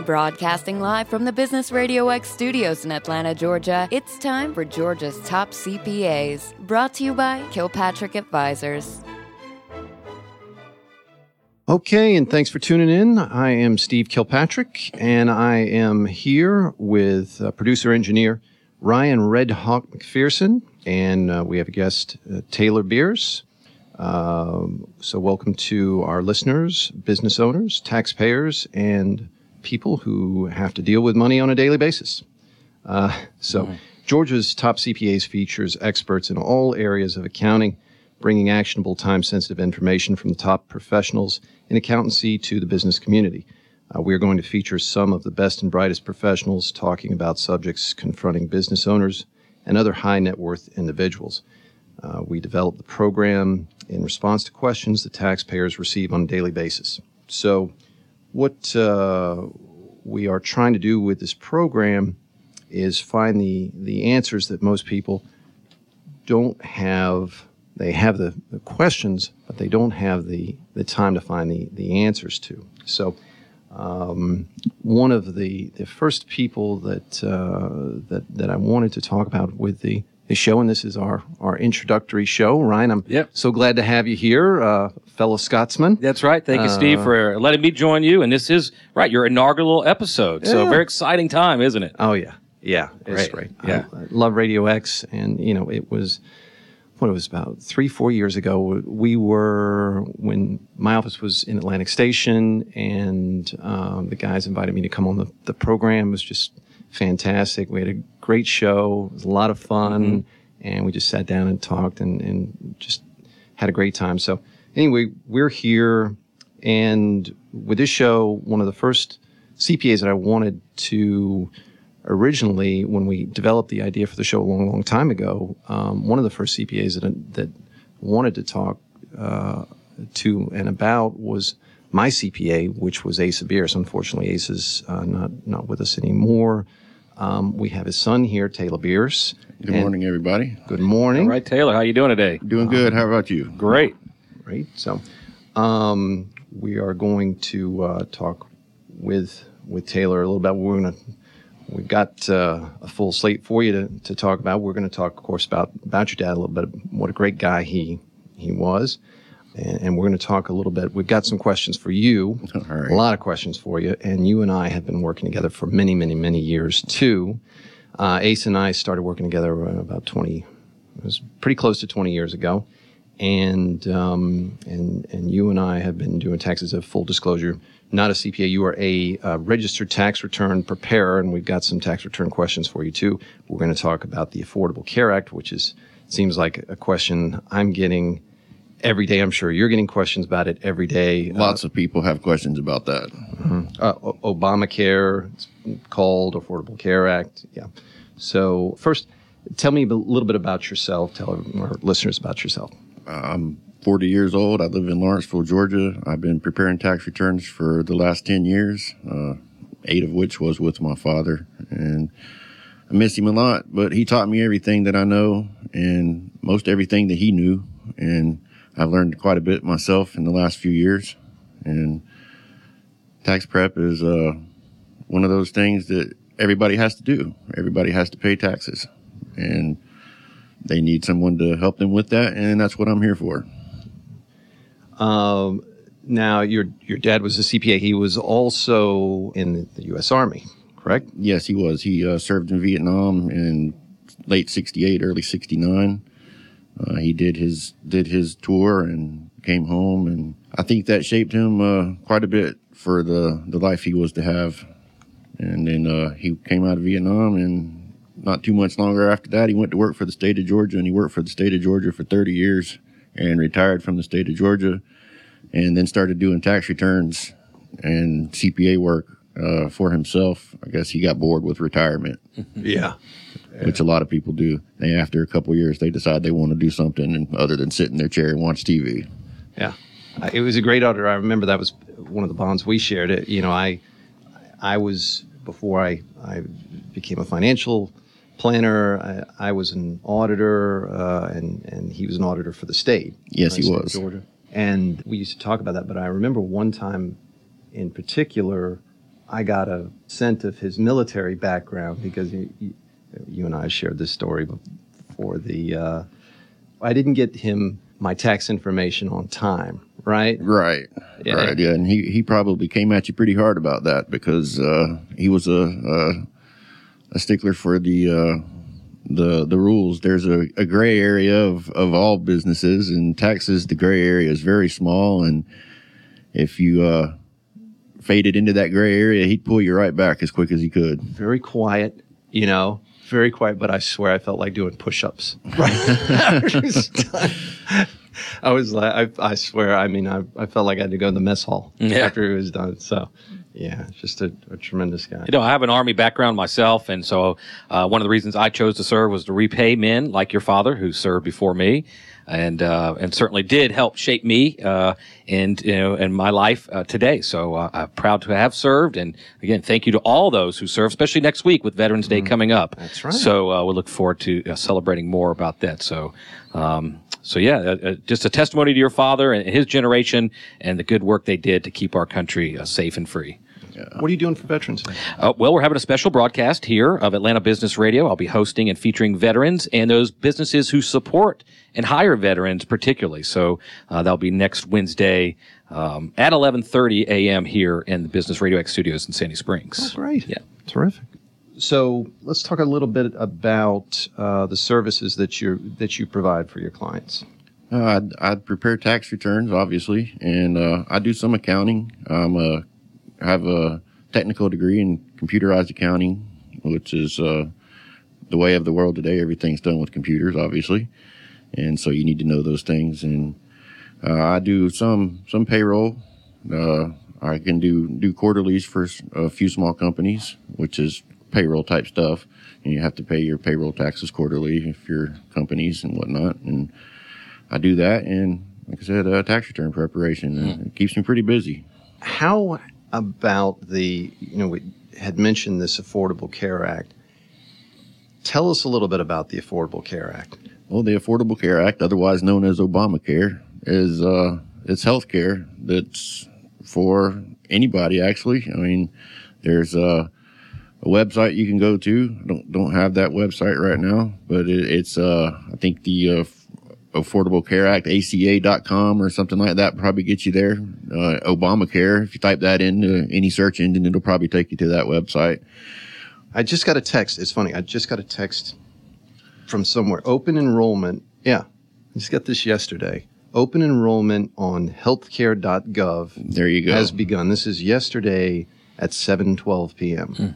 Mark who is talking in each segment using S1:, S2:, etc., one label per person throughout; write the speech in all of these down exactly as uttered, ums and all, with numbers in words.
S1: Broadcasting live from the Business Radio X studios in Atlanta, Georgia, it's time for Georgia's top C P As. Brought to you by Kilpatrick Advisors.
S2: Okay, and thanks for tuning in. I am Steve Kilpatrick, and I am here with uh, producer-engineer Ryan Red Hawk McPherson, and uh, we have a guest, uh, Taylor Beers. Um, so welcome to our listeners, business owners, taxpayers, and people who have to deal with money on a daily basis. Uh, so mm-hmm. Georgia's top C P As features experts in all areas of accounting, bringing actionable, time-sensitive information from the top professionals in accountancy to the business community. Uh, we are going to feature some of the best and brightest professionals talking about subjects confronting business owners and other high-net-worth individuals. Uh, we develop the program in response to questions that taxpayers receive on a daily basis. So what uh, we are trying to do with this program is find the, the answers that most people don't have. They have the, the questions, but they don't have the, the time to find the, the answers to. So um, one of the, the first people that, uh, that that I wanted to talk about with the, the show, and this is our, our introductory show. Ryan, I'm
S3: yep.
S2: so glad to have you here, uh, fellow Scotsman.
S3: That's right. Thank you,
S2: uh,
S3: Steve, for letting me join you. And this is, right, your inaugural episode. So
S2: yeah.
S3: very exciting time, isn't it?
S2: Oh, yeah. Yeah, it's
S3: great.
S2: great.
S3: Yeah.
S2: I, I love Radio X, and, you know, it was... What it was about three, four years ago, we were, when my office was in Atlantic Station, and um, the guys invited me to come on the, the program. It was just fantastic. We had a great show. It was a lot of fun, mm-hmm. and we just sat down and talked and, and just had a great time. So anyway, we're here, and with this show, one of the first C P As that I wanted to originally, when we developed the idea for the show a long, long time ago, um, one of the first C P As that that wanted to talk uh, to and about was my C P A, which was Asa Beers. Unfortunately, Asa is uh, not not with us anymore. Um, we have his son here, Taylor Beers.
S4: Good and morning, everybody.
S2: Good morning.
S3: All right, Taylor, how you doing today?
S4: Doing good. Um, How about you?
S3: Great.
S2: Great. So um, we are going to uh, talk with with Taylor a little bit. We're going to We've got uh, a full slate for you to, to talk about. We're going to talk, of course, about, about your dad a little bit, what a great guy he he was. And, and we're going to talk a little bit. We've got some questions for you,
S4: All right.
S2: a lot of questions for you. And you and I have been working together for many, many, many years, too. Uh, Ace and I started working together about twenty, it was pretty close to twenty years ago. And, um, and, and you and I have been doing taxes of full disclosure. Not a C P A. You are a uh, registered tax return preparer, and we've got some tax return questions for you, too. We're going to talk about the Affordable Care Act, which is seems like a question I'm getting every day. I'm sure you're getting questions about it every day.
S4: Lots
S2: uh,
S4: of people have questions about that.
S2: Mm-hmm. Uh, o- Obamacare, it's called Affordable Care Act. Yeah. So first, tell me a little bit about yourself. Tell our listeners about yourself.
S4: I'm forty years old. I live in Lawrenceville, Georgia. I've been preparing tax returns for the last ten years, uh, eight of which was with my father. And I miss him a lot, but he taught me everything that I know and most everything that he knew. And I've learned quite a bit myself in the last few years. And tax prep is uh, one of those things that everybody has to do. Everybody has to pay taxes. And they need someone to help them with that, and that's what I'm here for.
S2: Um, now, your your dad was a C P A. He was also in the U S Army, correct?
S4: Yes, he was. He uh, served in Vietnam in late sixty-eight, early sixty-nine. Uh, he did his did his tour and came home, and I think that shaped him uh, quite a bit for the, the life he was to have. And then uh, he came out of Vietnam, and not too much longer after that, he went to work for the state of Georgia, and he worked for the state of Georgia for thirty years and retired from the state of Georgia, and then started doing tax returns and C P A work uh, for himself. I guess he got bored with retirement.
S2: Yeah. yeah.
S4: Which a lot of people do. They, after a couple of years, they decide they want to do something other than sit in their chair and watch T V.
S2: Yeah. Uh, it was a great auditor. I remember that was one of the bonds we shared. It, you know, I I was, before I, I became a financial planner, I, I was an auditor, uh, and, and he was an auditor for the state.
S4: Yes, he was.
S2: Georgia. And we used to talk about that, but I remember one time in particular, I got a scent of his military background because you, you, you and I shared this story before. The uh, I didn't get him my tax information on time, right?
S4: Right,
S2: Yeah.
S4: right, yeah. And he, he probably came at you pretty hard about that because uh, he was a, a a stickler for the uh, the the rules. There's a, a gray area of, of all businesses, and taxes, the gray area is very small, and if you uh, faded into that gray area, he'd pull you right back as quick as he could.
S2: Very quiet, you know, very quiet, but I swear I felt like doing push-ups. Right. I was like, I, I swear, I mean, I, I felt like I had to go to the mess hall
S3: Yeah.
S2: after he was done. So, yeah, just a, a tremendous guy.
S3: You know, I have an Army background myself, and so uh, one of the reasons I chose to serve was to repay men like your father who served before me, and uh, and certainly did help shape me uh, and you know in my life uh, today. So uh, I'm proud to have served, and again, thank you to all those who serve, especially next week with Veterans Day coming up.
S2: That's right.
S3: So uh, we look forward to uh, celebrating more about that. So. Um, So yeah, uh, uh, just a testimony to your father and his generation and the good work they did to keep our country uh, safe and free.
S2: What are you doing for Veterans Day?
S3: Uh, well, we're having a special broadcast here of Atlanta Business Radio. I'll be hosting and featuring veterans and those businesses who support and hire veterans particularly. So uh, that'll be next Wednesday um, at eleven thirty a.m. here in the Business Radio X studios in Sandy Springs.
S2: Oh, great.
S3: Yeah.
S2: Terrific. So let's talk a little bit about uh, the services that you that you provide for your clients.
S4: Uh, I'd, I'd prepare tax returns, obviously, and uh, I do some accounting. I'm a, I have a technical degree in computerized accounting, which is uh, the way of the world today. Everything's done with computers, obviously, and so you need to know those things. And uh, I do some some payroll. Uh, I can do do quarterlies for a few small companies, which is payroll type stuff, and you have to pay your payroll taxes quarterly if you're companies and whatnot. And I do that, and like I said, uh, tax return preparation. And it keeps me pretty busy.
S2: How about the, you know, we had mentioned this Affordable Care Act. Tell us a little bit about the Affordable Care Act.
S4: Well, the Affordable Care Act, otherwise known as Obamacare, is uh, it's health care that's for anybody, actually. I mean, there's uh, a website you can go to. Don't don't have that website right now, but it, it's uh, I think the uh, Affordable Care Act, A C A dot com or something like that probably gets you there. Uh, Obamacare, if you type that into any search engine, it'll probably take you to that website.
S2: I just got a text. It's funny. I just got a text from somewhere. Open enrollment. Yeah, I just got this yesterday. Open enrollment on healthcare dot gov
S4: There you go.
S2: has begun. This is yesterday at seven twelve p.m.
S3: Hmm.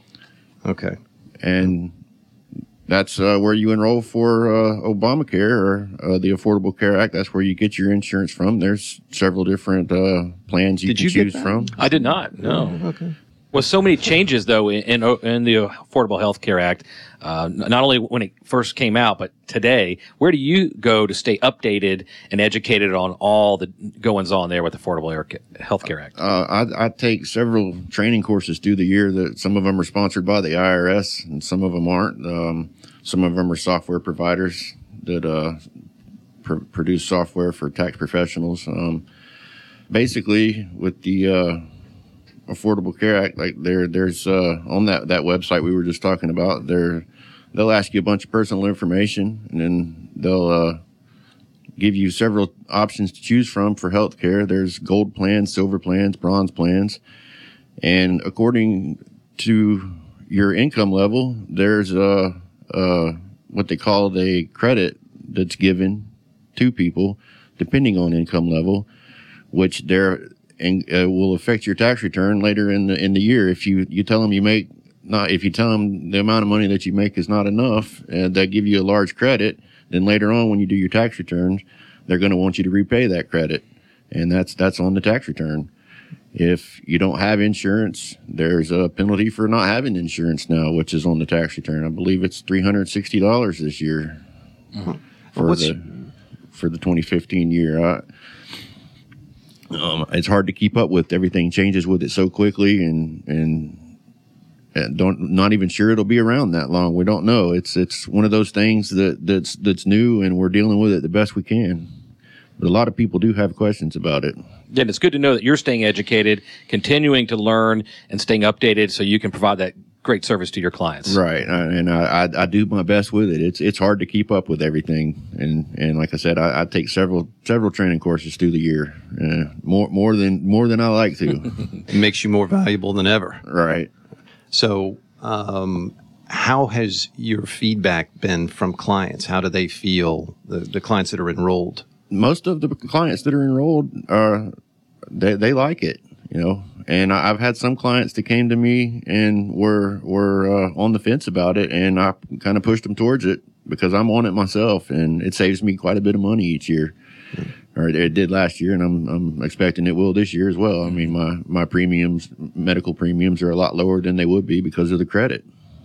S2: Okay.
S4: And that's uh, where you enroll for uh, Obamacare or uh, the Affordable Care Act. That's where you get your insurance from. There's several different uh, plans you
S2: Did
S4: can
S2: you get
S4: choose
S2: that?
S4: from.
S3: I did not. No.
S2: Okay.
S3: With so many changes, though, in in, in the Affordable Health Care Act, uh, not only when it first came out, but today, where do you go to stay updated and educated on all the goings on there with the Affordable Health Care Act?
S4: Uh, I, I take several training courses through the year. That some of them are sponsored by the I R S, and some of them aren't. Um, some of them are software providers that uh, pr- produce software for tax professionals. Um, basically, with the uh, Affordable Care Act, like there, there's uh, on that, that website we were just talking about. There, they'll ask you a bunch of personal information, and then they'll uh, give you several options to choose from for health care. There's gold plans, silver plans, bronze plans, and according to your income level, there's uh, uh, what they call a credit that's given to people depending on income level, which they're and uh, will affect your tax return later in the in the year. If you, you tell them you make not, if you tell them the amount of money that you make is not enough, and they give you a large credit, then later on when you do your tax returns, they're going to want you to repay that credit, and that's that's on the tax return. If you don't have insurance, there's a penalty for not having insurance now, which is on the tax return. I believe it's three hundred sixty dollars this year
S2: Mm-hmm.
S4: for
S2: What's-
S4: the for the twenty fifteen year. I, Um, it's hard to keep up with. Everything changes with it so quickly, and and, and don't not even sure it'll be around that long. We don't know. It's it's one of those things that that's that's new, and we're dealing with it the best we can. But a lot of people do have questions about it.
S3: Yeah, and it's good to know that you're staying educated, continuing to learn, and staying updated so you can provide that great service to your clients.
S4: Right, and I, I I do my best with it. It's it's hard to keep up with everything, and and like I said, I, I take several several training courses through the year, uh, more more than more than I like to.
S2: It makes you more valuable than ever.
S4: Right.
S2: So, um, how has your feedback been from clients? How do they feel, the, the clients that are enrolled?
S4: Most of the clients that are enrolled are they they like it, you know. And I, I've had some clients that came to me and were were uh, on the fence about it, and I kind of pushed them towards it because I'm on it myself, and it saves me quite a bit of money each year. Mm-hmm. Or it did last year, and I'm I'm expecting it will this year as well. I mean, my my premiums, medical premiums, are a lot lower than they would be because of the credit.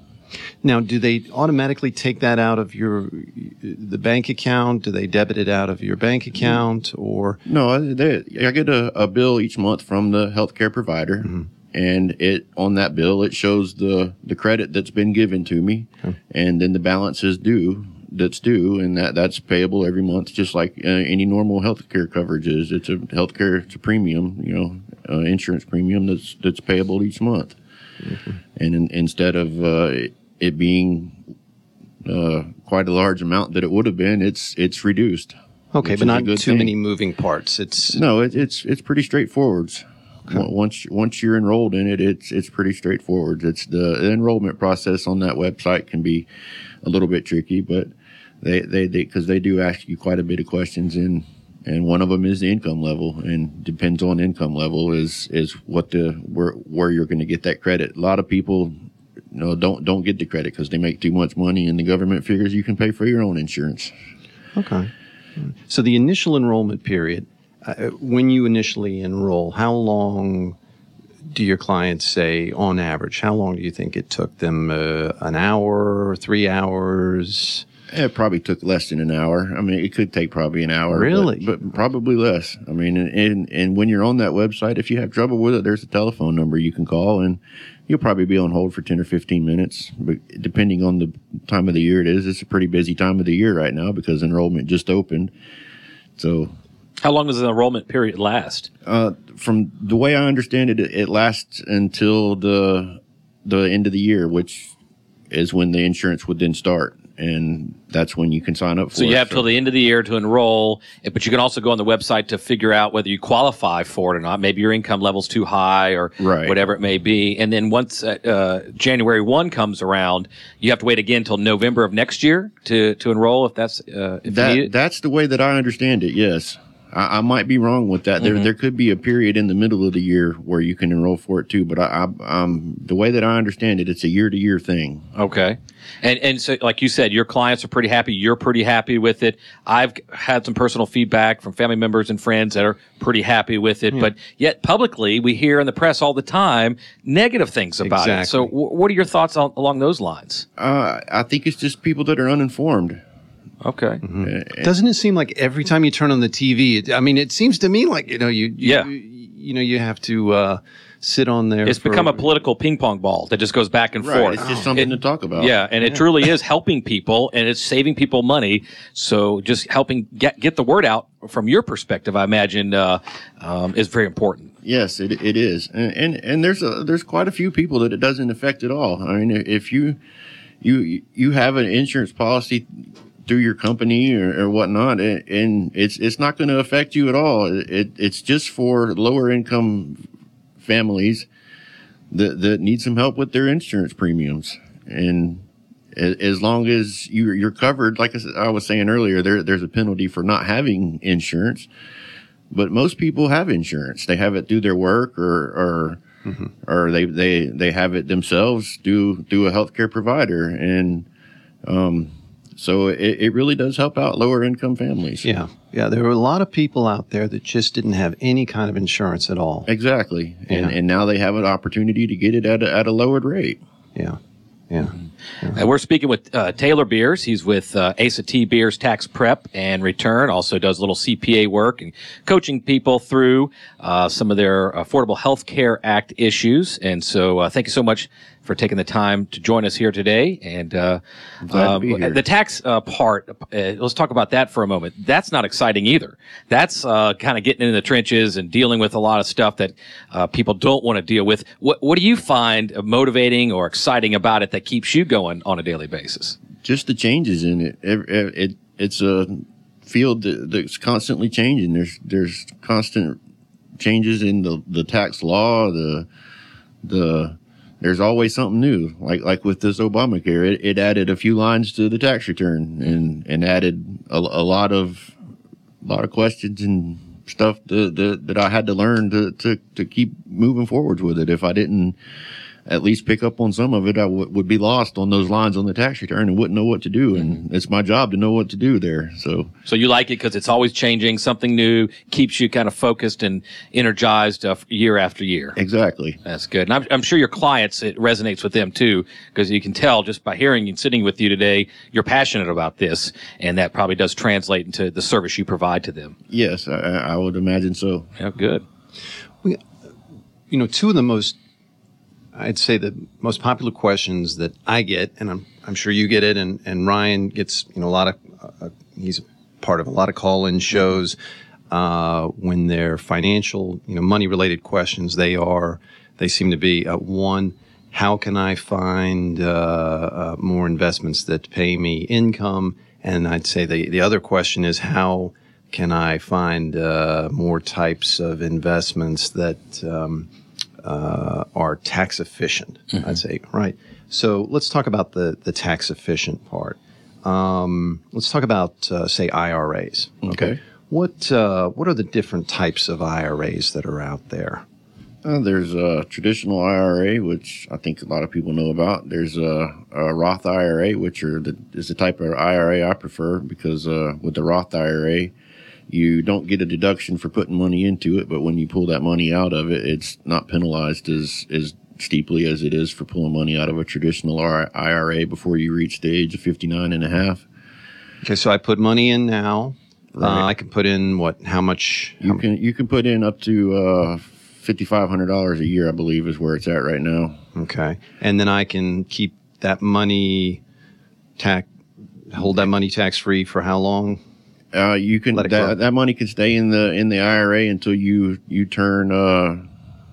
S2: Now, do they automatically take that out of your the bank account? Do they debit it out of your bank account, or
S4: no? They, I get a, a bill each month from the healthcare provider, mm-hmm. and it on that bill it shows the the credit that's been given to me, okay. and then the balance is due that's due, and that that's payable every month, just like uh, any normal healthcare coverage is. It's a healthcare, it's a premium, you know, uh, insurance premium that's that's payable each month, mm-hmm. and in, instead of uh, it being uh, quite a large amount that it would have been, it's it's reduced.
S2: Okay, but not too thing. many moving parts. It's
S4: no, it, it's it's pretty straightforward. Okay. Once once you're enrolled in it, it's it's pretty straightforward. It's the, the enrollment process on that website can be a little bit tricky, but they they because they, they do ask you quite a bit of questions, and and one of them is the income level, and depends on income level is is what the where where you're going to get that credit. A lot of people, you know, don't don't get the credit because they make too much money, and the government figures you can pay for your own insurance.
S2: Okay. So the initial enrollment period, uh, when you initially enroll, how long do your clients say on average? How long do you think it took them? Uh, an hour, three hours?
S4: It probably took less than an hour. I mean, it could take probably an hour.
S2: Really?
S4: But, but probably less. I mean, and, and when you're on that website, if you have trouble with it, there's a telephone number you can call, and you'll probably be on hold for ten or fifteen minutes. But depending on the time of the year it is, it's a pretty busy time of the year right now because enrollment just opened. So,
S3: how long does the enrollment period last?
S4: Uh, from the way I understand it, it lasts until the the end of the year, which is when the insurance would then start. And that's when you can sign up for it.
S3: So you have till the end of the year to enroll, but you can also go on the website to figure out whether you qualify for it or not. Maybe your income level's too high or
S4: right.
S3: whatever it may be. And then once uh, January first comes around, you have to wait again until November of next year to, to enroll if that's uh, if
S4: that,
S3: you need it?
S4: That's the way that I understand it, yes. I, I might be wrong with that. There, mm-hmm. there could be a period in the middle of the year where you can enroll for it too. But I, I, um, the way that I understand it, it's a year-to-year thing.
S3: Okay, and and so like you said, your clients are pretty happy. You're pretty happy with it. I've had some personal feedback from family members and friends that are pretty happy with it. Yeah. But yet publicly, we hear in the press all the time negative things about
S2: exactly.
S3: it. So, w- what are your thoughts on, along those lines?
S4: Uh, I think it's just people that are uninformed.
S3: Okay.
S2: Mm-hmm. Uh, Doesn't it seem like every time you turn on the T V, it, I mean, it seems to me like, you know, you, you
S3: yeah.
S2: you, you know, you have to uh, sit on there.
S3: It's
S2: for,
S3: become a political ping pong ball that just goes back and
S4: right.
S3: forth.
S4: It's just something
S3: it,
S4: to talk about.
S3: Yeah, and yeah. it truly is helping people, and it's saving people money. So just helping get get the word out from your perspective, I imagine, uh, um, is very important.
S4: Yes, it it is, and and, and there's a, there's quite a few people that it doesn't affect at all. I mean, if you you you have an insurance policy through your company or, or whatnot, and it's it's not going to affect you at all. It it's just for lower income families that that need some help with their insurance premiums, and as long as you you're covered, like I was saying earlier, there there's a penalty for not having insurance, but most people have insurance. They have it through their work or or mm-hmm. or they they they have it themselves through through a healthcare provider, and um. So it, it really does help out lower income families.
S2: Yeah. Yeah. There were a lot of people out there that just didn't have any kind of insurance at all.
S4: Exactly.
S2: Yeah.
S4: And and now they have an opportunity to get it at a, at a lowered rate.
S2: Yeah. Yeah.
S3: Uh, we're speaking with uh, Taylor Beers. He's with uh, Asa T. Beers Tax Prep and Return. Also does a little C P A work and coaching people through uh, some of their Affordable Health Care Act issues. And so uh, thank you so much for taking the time to join us here today. And uh,
S4: Glad to be here.
S3: the tax uh, part, uh, let's talk about that for a moment. That's not exciting either. That's uh, kind of getting in the trenches and dealing with a lot of stuff that uh, people don't want to deal with. What, what do you find motivating or exciting about it that keeps you going on a daily basis?
S4: Just the changes in it. It, it it's a field that, that's constantly changing. There's there's constant changes in the, the tax law. The the There's always something new, like like with this Obamacare. It, it added a few lines to the tax return and, and added a, a lot of a lot of questions and stuff that, that, that I had to learn to, to, to keep moving forwards with it. If I didn't at least pick up on some of it, I w- would be lost on those lines on the tax return and wouldn't know what to do. And it's my job to know what to do there. So,
S3: so you like it because it's always changing, something new, keeps you kind of focused and energized uh, year after year.
S4: Exactly.
S3: That's good. And I'm, I'm sure your clients, it resonates with them too, because you can tell just by hearing and sitting with you today, you're passionate about this, and that probably does translate into the service you provide to them.
S4: Yes, I, I would imagine so.
S3: Yeah, good.
S2: We, you know, two of the most, I'd say the most popular questions that I get, and I'm I'm sure you get it, and, and Ryan gets, you know, a lot of, uh, he's part of a lot of call-in shows uh, when they're financial, you know, money-related questions. They are, they seem to be, uh, one, how can I find uh, uh, more investments that pay me income? And I'd say the, the other question is, how can I find uh, more types of investments that um, uh, are tax efficient? Mm-hmm. I'd say, right. So let's talk about the, the tax efficient part. Um, let's talk about, uh, say, I R As.
S4: Okay.
S2: What uh, what are the different types of I R As that are out there?
S4: Uh, there's a traditional I R A, which I think a lot of people know about. There's a, a Roth I R A, which are the, is the type of I R A I prefer, because uh, with the Roth I R A, you don't get a deduction for putting money into it, but when you pull that money out of it, it's not penalized as, as steeply as it is for pulling money out of a traditional I R A before you reach the age of fifty-nine and a half.
S2: Okay, so I put money in now.
S4: Right.
S2: Uh, I can put in what? How much?
S4: You
S2: how
S4: can you can put in up to uh, fifty-five hundred dollars a year, I believe, is where it's at right now.
S2: Okay, and then I can keep that money tax, hold that money tax free for how long?
S4: Uh, you can
S2: Let it grow.
S4: that, that money can stay in the in the I R A until you you turn uh,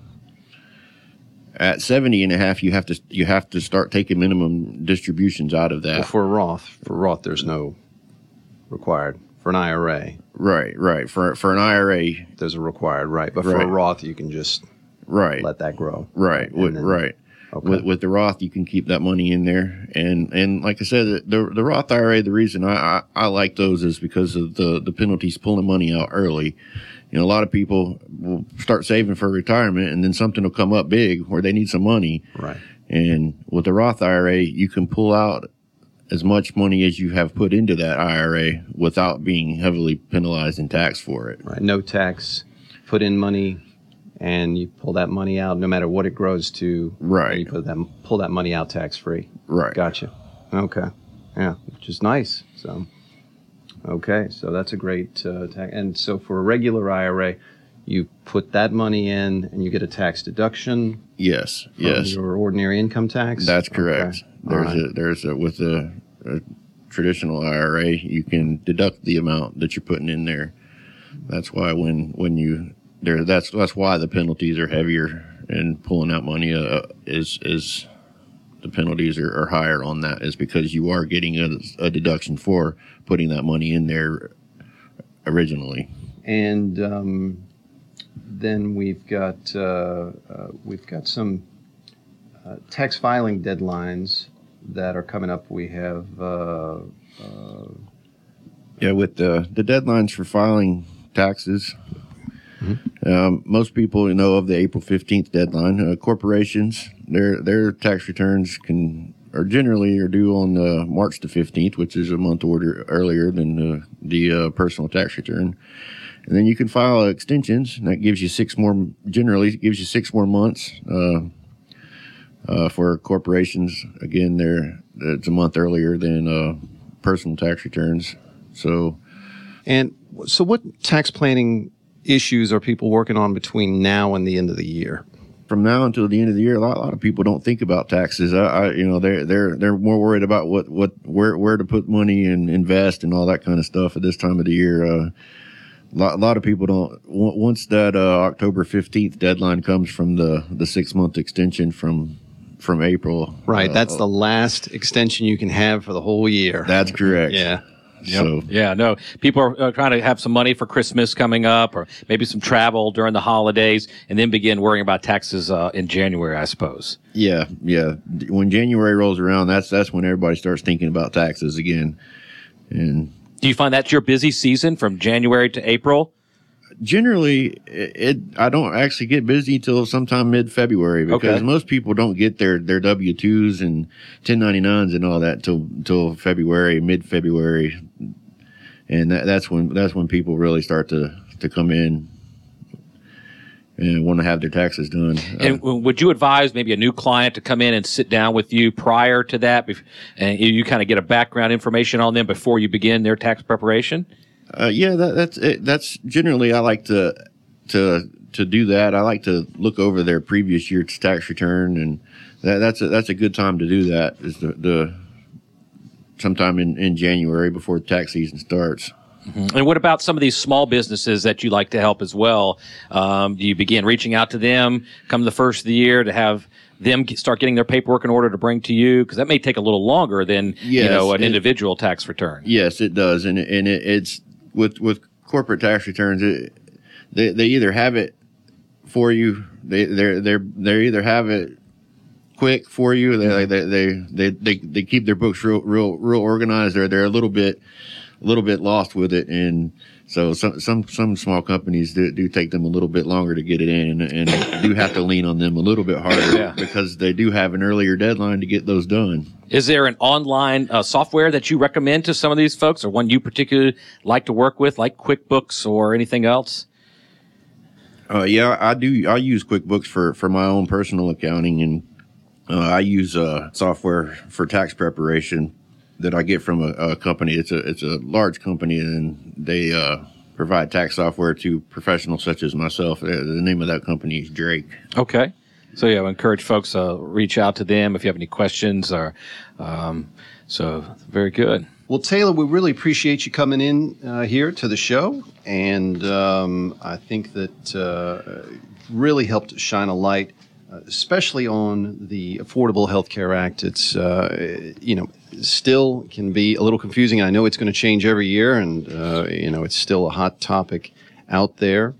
S4: at seventy and a half. You have to you have to start taking minimum distributions out of that.
S2: Well, for a Roth, for Roth, there's no required. For an I R A,
S4: Right, right. For for an I R A,
S2: there's a required, right? But for
S4: Right.
S2: a Roth, you can just
S4: right,
S2: let that grow.
S4: right,
S2: And
S4: with,
S2: then-
S4: right.
S2: Okay.
S4: With, with the Roth, you can keep that money in there, and and like I said, the the Roth I R A. The reason I, I, I like those is because of the the penalties pulling money out early. You know, a lot of people will start saving for retirement, and then something will come up big where they need some money.
S2: Right.
S4: And with the Roth I R A, you can pull out as much money as you have put into that I R A without being heavily penalized and taxed for it.
S2: Right. No tax. Put in money, and you pull that money out, no matter what it grows to.
S4: Right.
S2: And you put that pull that money out tax free.
S4: Right.
S2: Gotcha. Okay. Yeah, which is nice. So. Okay, so that's a great uh, tax. And so for a regular I R A, you put that money in, and you get a tax deduction.
S4: Yes.
S2: From
S4: Yes.
S2: your ordinary income tax.
S4: That's correct.
S2: Okay.
S4: There's
S2: All right.
S4: a there's a with a, a traditional I R A, you can deduct the amount that you're putting in there. That's why when when you there that's that's why the penalties are heavier, and pulling out money uh, is is the penalties are, are higher on that, is because you are getting a, a deduction for putting that money in there originally.
S2: And um, then we've got uh, uh, we've got some uh, tax filing deadlines that are coming up. We have uh, uh,
S4: Yeah, with the the deadlines for filing taxes, mm-hmm. um, most people know of the April fifteenth deadline. Uh, corporations, their their tax returns can are generally are due on uh, March the fifteenth, which is a month order earlier than uh, the uh, personal tax return. And then you can file extensions, and that gives you six more. Generally, it gives you six more months. Uh, Uh, for corporations, again, they're it's a month earlier than uh, personal tax returns. So,
S2: and so, what tax planning issues are people working on between now and the end of the year?
S4: From now until the end of the year, a lot, a lot of people don't think about taxes. I, I, you know, they're they're they're more worried about what, what where where to put money and invest and all that kind of stuff at this time of the year. Uh, a, lot, a lot of people don't. Once that uh, October fifteenth deadline comes from the the six month extension from from April,
S2: right?
S4: Uh,
S2: that's the last extension you can have for the whole year.
S4: That's correct.
S2: Yeah.
S3: Yep.
S4: So,
S3: yeah, no, people are uh, trying to have some money for Christmas coming up, or maybe some travel during the holidays, and then begin worrying about taxes uh, in January, I suppose.
S4: Yeah, yeah. When January rolls around, that's that's when everybody starts thinking about taxes again. And
S3: do you find that's your busy season from January to April?
S4: Generally, it, it I don't actually get busy till sometime mid-February because
S3: Okay.
S4: most people don't get their, their W two's and ten ninety-nines and all that till till February, mid-February, and that, that's when that's when people really start to, to come in and want to have their taxes done.
S3: And
S4: Uh,
S3: would you advise maybe a new client to come in and sit down with you prior to that, bef- and you, you kind of get a background information on them before you begin their tax preparation?
S4: Uh, yeah, that, that's it. That's generally I like to to to do that. I like to look over their previous year's tax return, and that, that's a, that's a good time to do that. Is the, the sometime in, in January before the tax season starts.
S3: And what about some of these small businesses that you like to help as well? Um, do you begin reaching out to them come the first of the year to have them get, start getting their paperwork in order to bring to you? Because that may take a little longer than you
S4: Yes,
S3: know an
S4: it-
S3: individual tax return.
S4: Yes, it does, and it, and it, it's with with corporate tax returns. It, they they either have it for you. They they they they either have it quick for you. They they they they they, they keep their books real real real organized. They're they're a little bit a little bit lost with it, and so some some some small companies do, do take them a little bit longer to get it in, and, and do have to lean on them a little bit harder
S3: Yeah.
S4: because they do have an earlier deadline to get those done.
S3: Is there an online uh, software that you recommend to some of these folks, or one you particularly like to work with, like QuickBooks or anything else?
S4: Uh, yeah, I do. I use QuickBooks for, for my own personal accounting, and uh, I use uh, software for tax preparation that I get from a, a company. It's a it's a large company, and they uh, provide tax software to professionals such as myself. Uh, the name of that company is Drake.
S3: Okay. So yeah, I encourage folks to uh, reach out to them if you have any questions. Or um, so very good.
S2: Well, Taylor, we really appreciate you coming in uh, here to the show, and um, I think that uh, really helped shine a light, uh, especially on the Affordable Health Care Act. It's uh, you know still can be a little confusing. I know it's going to change every year, and uh, you know it's still a hot topic out there.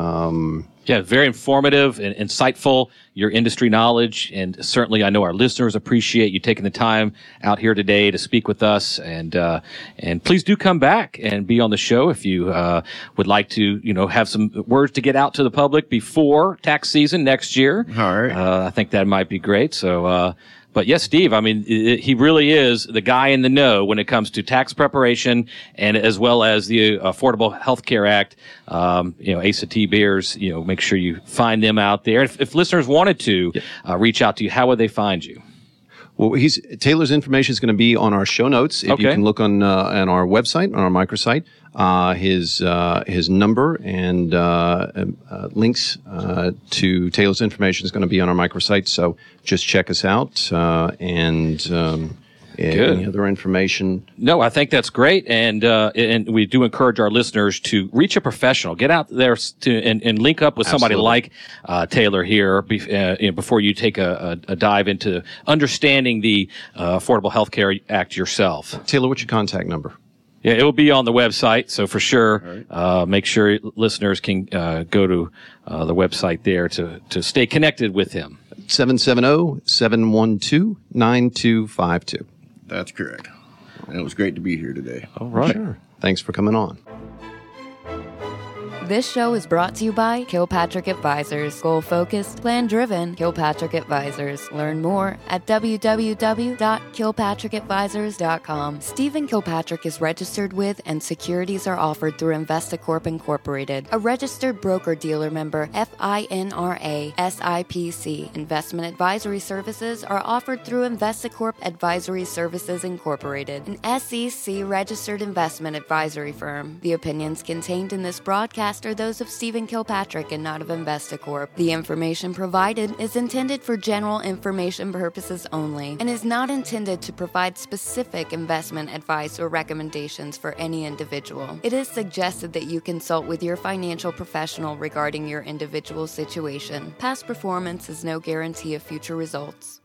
S2: Um,
S3: Yeah, very informative and insightful, your industry knowledge, and certainly I know our listeners appreciate you taking the time out here today to speak with us. And uh, and please do come back and be on the show if you uh, would like to, you know, have some words to get out to the public before tax season next year.
S4: All right.
S3: Uh, I think that might be great. So, uh, but yes, Steve, I mean, it, he really is the guy in the know when it comes to tax preparation, and as well as the Affordable Health Care Act. Um, you know, Asa T Beers, you know, make sure you find them out there. If, if listeners wanted to uh, reach out to you, how would they find you?
S2: Well, he's Taylor's information is going to be on our show notes. If you
S3: Okay.
S2: can look on uh, on our website, on our microsite, uh, his uh, his number and uh, uh, links uh, to Taylor's information is going to be on our microsite. So just check us out uh, and um,
S3: Good.
S2: any other information.
S3: No, I think that's great, and uh, and we do encourage our listeners to reach a professional, get out there to and, and link up with somebody
S2: Absolutely.
S3: like uh, Taylor here be, uh, you know, before you take a, a, a dive into understanding the uh, Affordable Health Care Act yourself.
S2: Taylor, what's your contact number?
S3: Yeah, it will be on the website, so for sure, uh, make sure listeners can uh, go to uh, the website there to to stay connected with him.
S2: seven seven zero, seven one two, nine two five two.
S4: That's correct. And it was great to be here today.
S3: All right.
S2: Sure. Thanks for coming on.
S1: This show is brought to you by Kilpatrick Advisors. Goal-focused, plan-driven, Kilpatrick Advisors. Learn more at w w w dot kilpatrick advisors dot com. Stephen Kilpatrick is registered with and securities are offered through Investacorp Incorporated, a registered broker-dealer member FINRA S I P C. Investment advisory services are offered through Investacorp Advisory Services Incorporated, an S E C-registered investment advisory firm. The opinions contained in this broadcast are those of Stephen Kilpatrick and not of Investacorp. The information provided is intended for general information purposes only and is not intended to provide specific investment advice or recommendations for any individual. It is suggested that you consult with your financial professional regarding your individual situation. Past performance is no guarantee of future results.